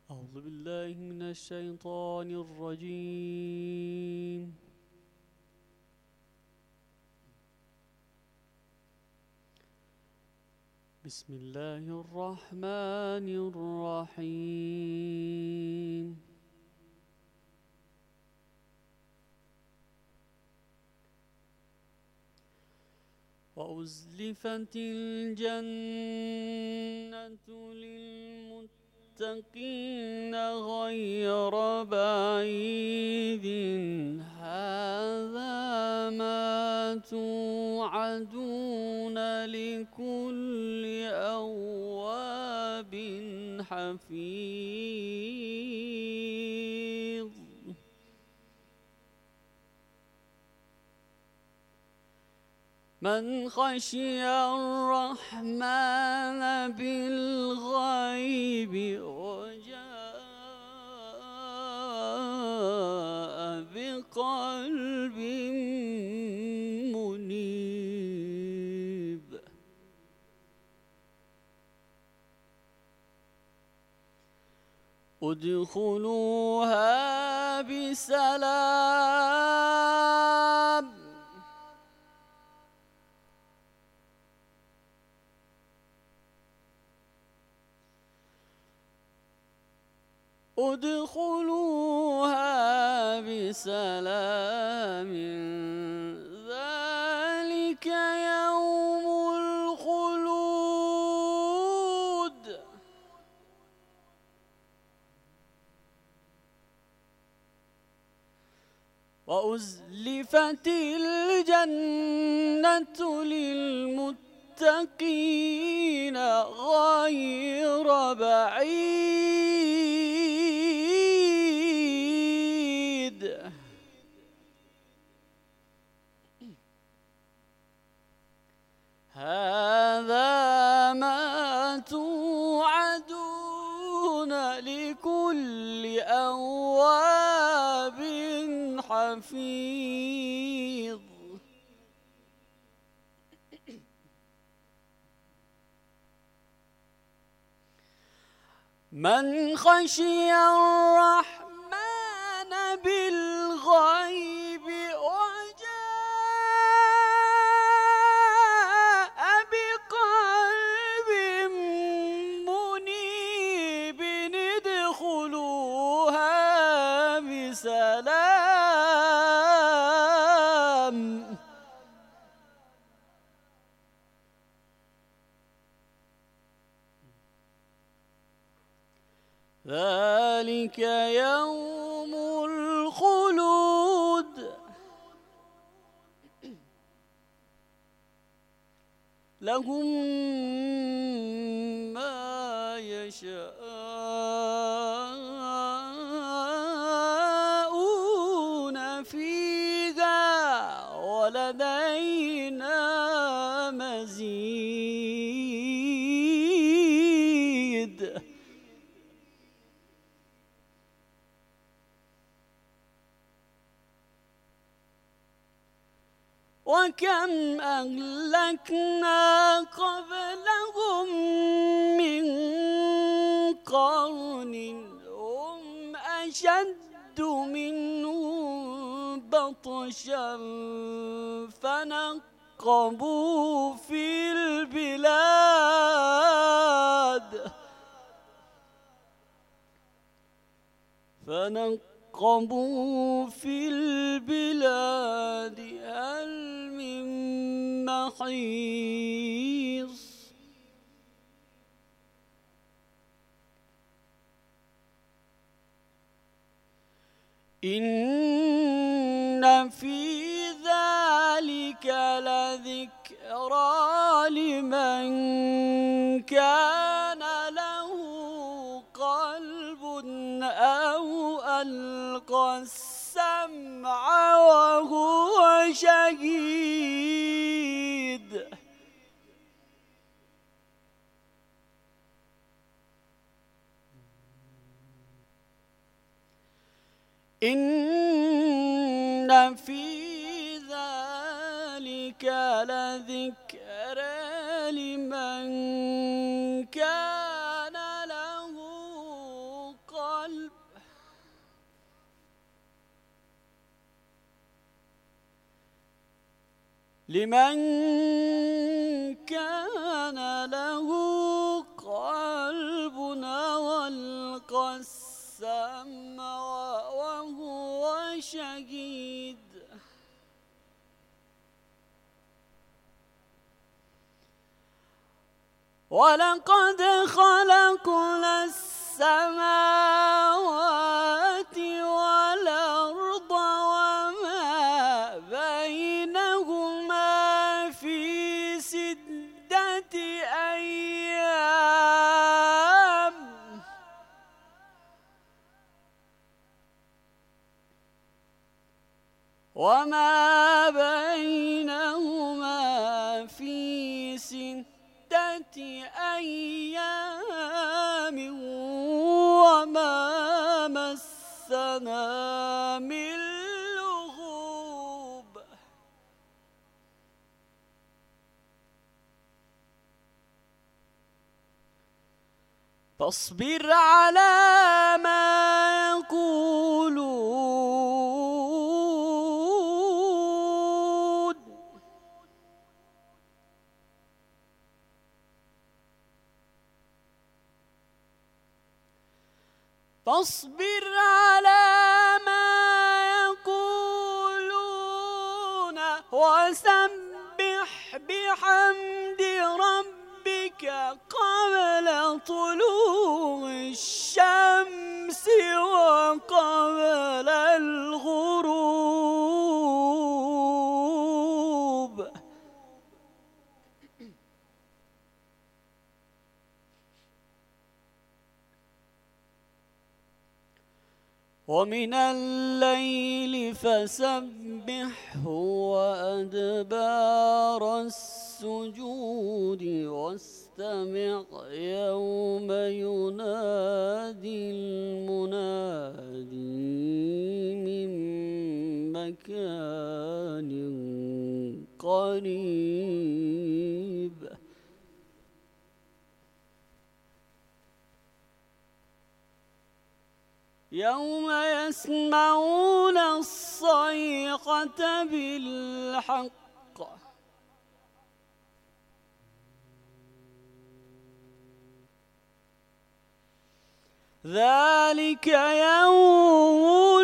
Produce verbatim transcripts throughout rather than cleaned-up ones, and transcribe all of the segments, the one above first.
أعوذ بالله من الشيطان الرجيم. بسم الله الرحمن الرحيم. وأزلفت الجنة للمتقين غير بعيد، هذا ما توعدون لكل أواب حفيظ. من خشي الرحمن بالغيب وجاء بقلب منيب. ادخلوها بسلام ادخلوها بسلام ذلك يوم الخلود. وأزلفت الجنة للمتقين غير بعيد، هذا ما توعدون لكل أواب حفيظ. من خشي الرحمن بالغيب وجاء بقلب منيب ادخلوها بسلام ذلك يوم الخلود. لهم ما يشاءون فيها ولدينا مزيد. وكم أهلكنا قبلهم من قرن هم أشد منهم بطشا فنقبوا في البلاد فنقبوا في البلاد هل من محيص. إن في ذلك لذكرى لمن كان له قلب أو ألقى السمع وهو شهيد. إن في ذلك لذكرى لمن كان له قلب لمن كان له قلب والقى السمع وهو شهيد. ولقد خلقنا السماوات والأرض وما بينهما في ستة أيام وما بينهما في ستة أيام وما مسنا من لغوب. فاصبر على ما يقولون فاصبر على ما يقولون وسبح بحمد ربك قبل طلوع الشمس وقبل الغروب. ومن الليل فسبحه وأدبار السجود واستمع يوم ينادي المنادي من مكان قريب. يوم يسمعون الصيحة بالحق ذلك يوم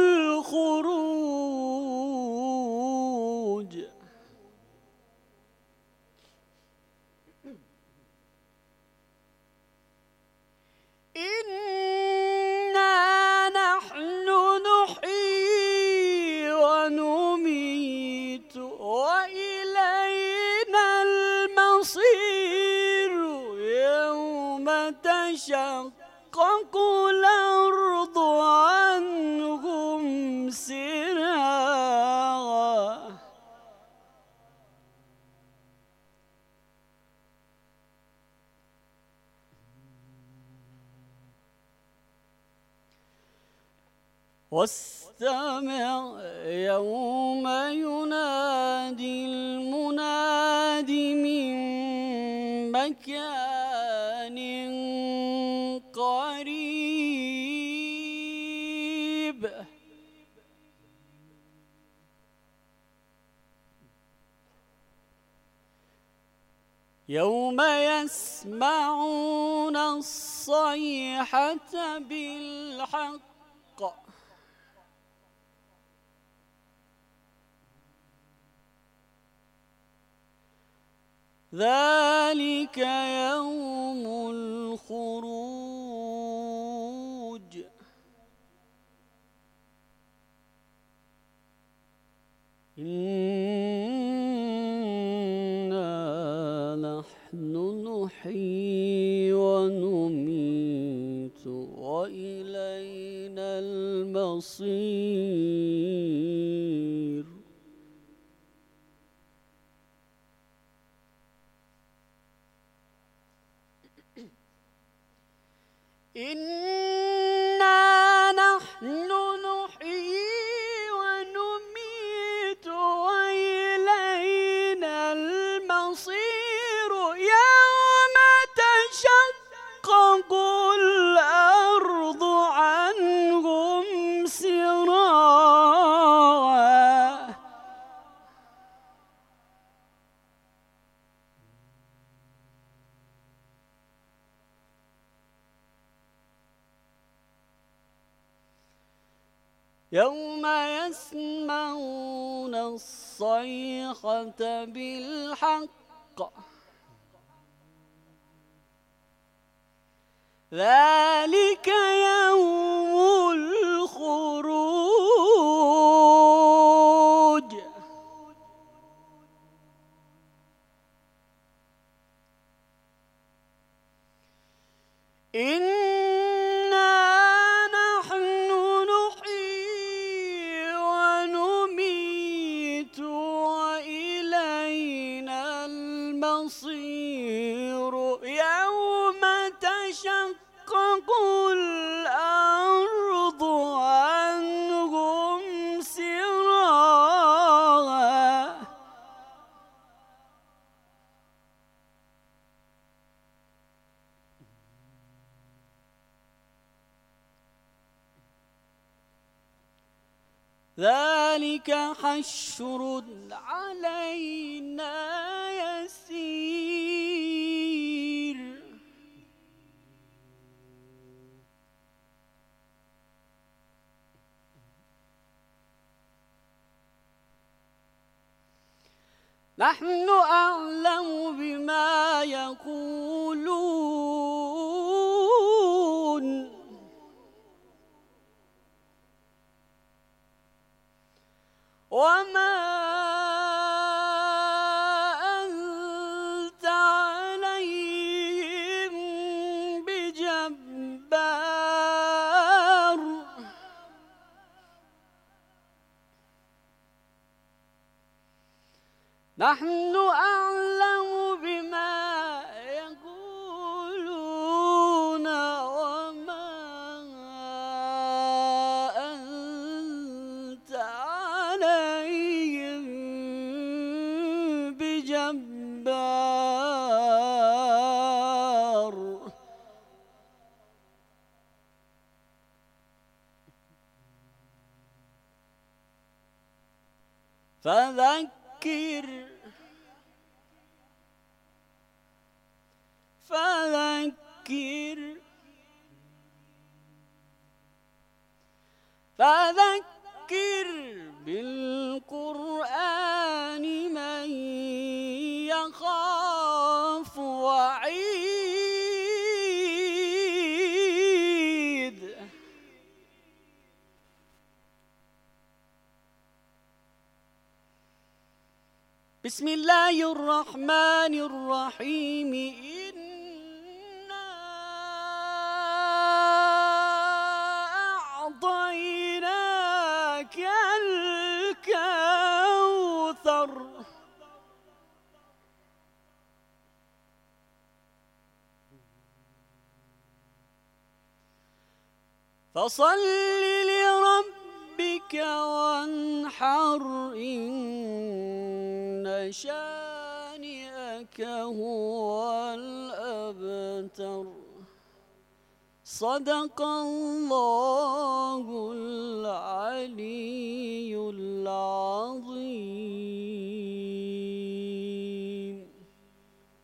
الخروج. إنا نحن نحيي ونميت وإلينا المصير. يوم تشقق الأرض عنهم سراعا. واستمع يوم ينادي المناد من مكان قريب. يوم يسمعون الصيحة بالحق ذلك يوم الخروج. إنا نحن نحيي ونميت وإلينا المصير. إنا نحن نحيي ونميت وإلينا المصير. يوم تشقق الأرض عنهم سراعا يوم يسمعون الصيحة بالحق ذلك يوم الخروج إنا نحن نحيي ونميت وإلينا المصير يوم تشقق الأرض عنهم سراعا ذلك حشر علينا يسير نحن أعلم بما يقولون وما أنت عليهم بجبار نحن أعلم بما يقولون وما أنت عليهم بجبار فذكر فذكر فذكر بالقرآن من يخاف وعيد بسم الله الرحمن الرحيم إنا أعطيناك الكوثر فصل لربك وانحر إن شانئك هو الأبتر صدق الله العلي العظيم.